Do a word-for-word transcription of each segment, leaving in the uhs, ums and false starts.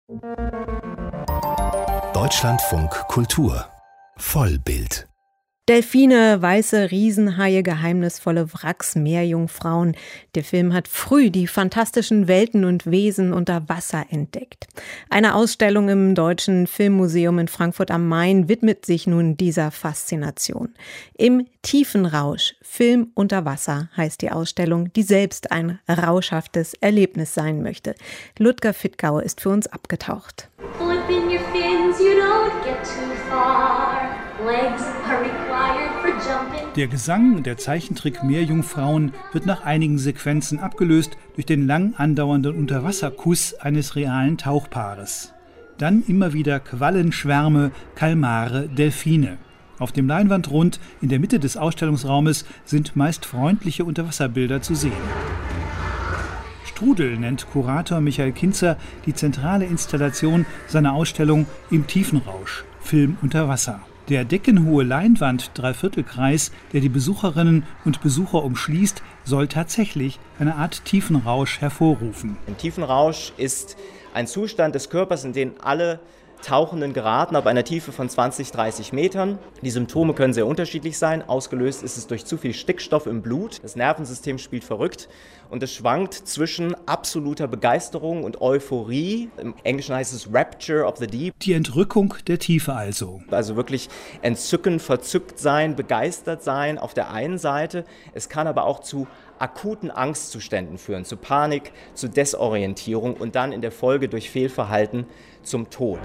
Deutschlandfunk Kultur Vollbild. Delfine, weiße Riesenhaie, geheimnisvolle Wracks, Meerjungfrauen. Der Film hat früh die fantastischen Welten und Wesen unter Wasser entdeckt. Eine Ausstellung im Deutschen Filmmuseum in Frankfurt am Main widmet sich nun dieser Faszination. Im Tiefenrausch, Film unter Wasser heißt die Ausstellung, die selbst ein rauschhaftes Erlebnis sein möchte. Ludger Fittgau ist für uns abgetaucht. Flip in your fins, you don't get too far. Legs are required for jumping. Der Gesang der Zeichentrick Meerjungfrauen wird nach einigen Sequenzen abgelöst durch den lang andauernden Unterwasserkuss eines realen Tauchpaares. Dann immer wieder Quallenschwärme, Kalmare, Delfine. Auf dem Leinwandrund in der Mitte des Ausstellungsraumes sind meist freundliche Unterwasserbilder zu sehen. Strudel nennt Kurator Michael Kinzer die zentrale Installation seiner Ausstellung Im Tiefenrausch, Film unter Wasser. Der deckenhohe Leinwand-Dreiviertelkreis, der die Besucherinnen und Besucher umschließt, soll tatsächlich eine Art Tiefenrausch hervorrufen. Ein Tiefenrausch ist ein Zustand des Körpers, in den alle Tauchenden geraten, ab einer Tiefe von zwanzig, dreißig Metern. Die Symptome können sehr unterschiedlich sein. Ausgelöst ist es durch zu viel Stickstoff im Blut. Das Nervensystem spielt verrückt und es schwankt zwischen absoluter Begeisterung und Euphorie. Im Englischen heißt es Rapture of the Deep. Die Entrückung der Tiefe also. Also wirklich entzücken, verzückt sein, begeistert sein auf der einen Seite. Es kann aber auch zu akuten Angstzuständen führen, zu Panik, zu Desorientierung und dann in der Folge durch Fehlverhalten zum Tod.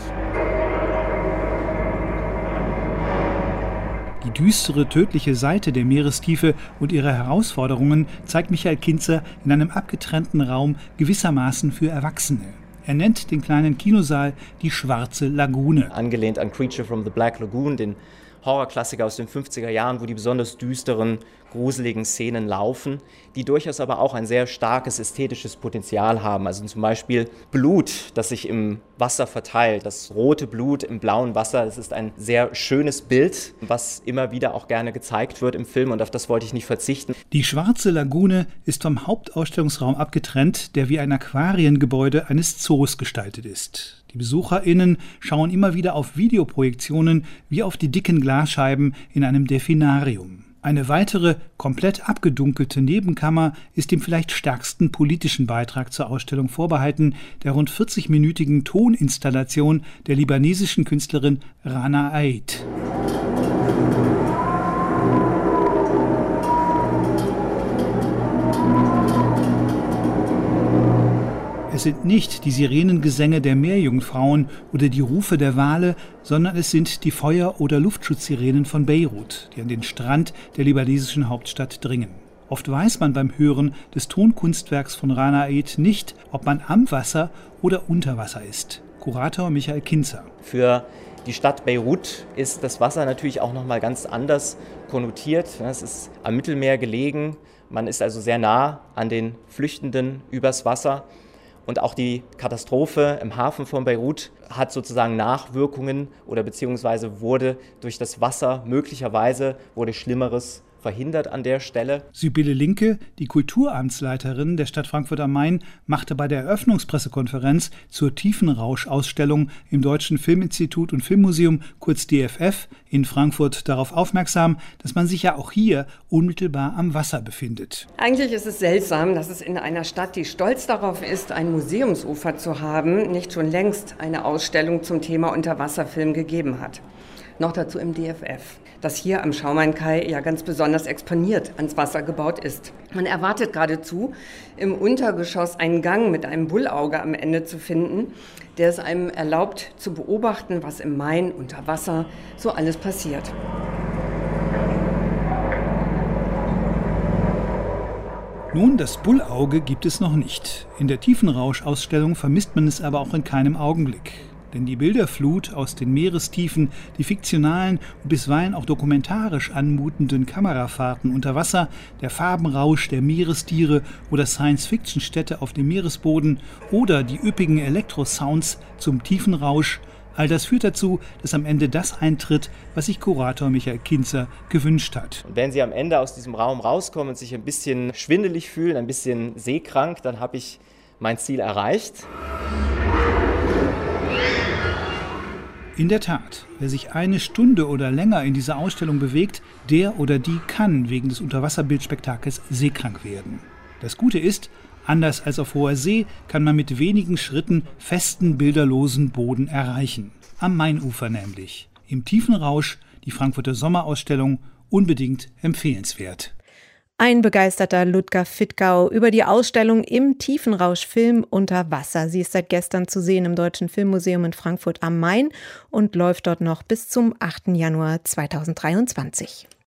Die düstere, tödliche Seite der Meerestiefe und ihre Herausforderungen zeigt Michael Kinzer in einem abgetrennten Raum gewissermaßen für Erwachsene. Er nennt den kleinen Kinosaal die Schwarze Lagune. Angelehnt an Creature from the Black Lagoon, den Horrorklassiker aus den fünfziger Jahren, wo die besonders düsteren, gruseligen Szenen laufen, die durchaus aber auch ein sehr starkes ästhetisches Potenzial haben. Also zum Beispiel Blut, das sich im Wasser verteilt, das rote Blut im blauen Wasser, das ist ein sehr schönes Bild, was immer wieder auch gerne gezeigt wird im Film und auf das wollte ich nicht verzichten. Die Schwarze Lagune ist vom Hauptausstellungsraum abgetrennt, der wie ein Aquariengebäude eines Zoos gestaltet ist. Die BesucherInnen schauen immer wieder auf Videoprojektionen wie auf die dicken Glasscheiben in einem Delfinarium. Eine weitere, komplett abgedunkelte Nebenkammer ist dem vielleicht stärksten politischen Beitrag zur Ausstellung vorbehalten, der rund vierzigminütigen Toninstallation der libanesischen Künstlerin Rana Ait. Es sind nicht die Sirenengesänge der Meerjungfrauen oder die Rufe der Wale, sondern es sind die Feuer- oder Luftschutzsirenen von Beirut, die an den Strand der libanesischen Hauptstadt dringen. Oft weiß man beim Hören des Tonkunstwerks von Rana Ait nicht, ob man am Wasser oder unter Wasser ist. Kurator Michael Kinzer. Für die Stadt Beirut ist das Wasser natürlich auch noch mal ganz anders konnotiert. Es ist am Mittelmeer gelegen, man ist also sehr nah an den Flüchtenden übers Wasser. Und auch die Katastrophe im Hafen von Beirut hat sozusagen Nachwirkungen oder beziehungsweise wurde durch das Wasser möglicherweise wurde Schlimmeres verhindert an der Stelle. Sibylle Linke, die Kulturamtsleiterin der Stadt Frankfurt am Main, machte bei der Eröffnungspressekonferenz zur Tiefenrausch-Ausstellung im Deutschen Filminstitut und Filmmuseum, kurz D F F, in Frankfurt darauf aufmerksam, dass man sich ja auch hier unmittelbar am Wasser befindet. Eigentlich ist es seltsam, dass es in einer Stadt, die stolz darauf ist, ein Museumsufer zu haben, nicht schon längst eine Ausstellung zum Thema Unterwasserfilm gegeben hat. Noch dazu im D F F, das hier am Schaumain-Kai ja ganz besonders exponiert ans Wasser gebaut ist. Man erwartet geradezu, im Untergeschoss einen Gang mit einem Bullauge am Ende zu finden, der es einem erlaubt, zu beobachten, was im Main unter Wasser so alles passiert. Nun, das Bullauge gibt es noch nicht. In der Tiefenrausch-Ausstellung vermisst man es aber auch in keinem Augenblick. Denn die Bilderflut aus den Meerestiefen, die fiktionalen und bisweilen auch dokumentarisch anmutenden Kamerafahrten unter Wasser, der Farbenrausch der Meerestiere oder Science-Fiction-Städte auf dem Meeresboden oder die üppigen Elektrosounds zum Tiefenrausch, all das führt dazu, dass am Ende das eintritt, was sich Kurator Michael Kinzer gewünscht hat. Und wenn Sie am Ende aus diesem Raum rauskommen und sich ein bisschen schwindelig fühlen, ein bisschen seekrank, dann habe ich mein Ziel erreicht. In der Tat, wer sich eine Stunde oder länger in dieser Ausstellung bewegt, der oder die kann wegen des Unterwasserbildspektakels seekrank werden. Das Gute ist, anders als auf hoher See kann man mit wenigen Schritten festen, bilderlosen Boden erreichen. Am Mainufer nämlich. Im Tiefenrausch, die Frankfurter Sommerausstellung, unbedingt empfehlenswert. Ein begeisterter Ludger Fittgau über die Ausstellung im Tiefenrausch Film unter Wasser. Sie ist seit gestern zu sehen im Deutschen Filmmuseum in Frankfurt am Main und läuft dort noch bis zum achten Januar zweitausenddreiundzwanzig.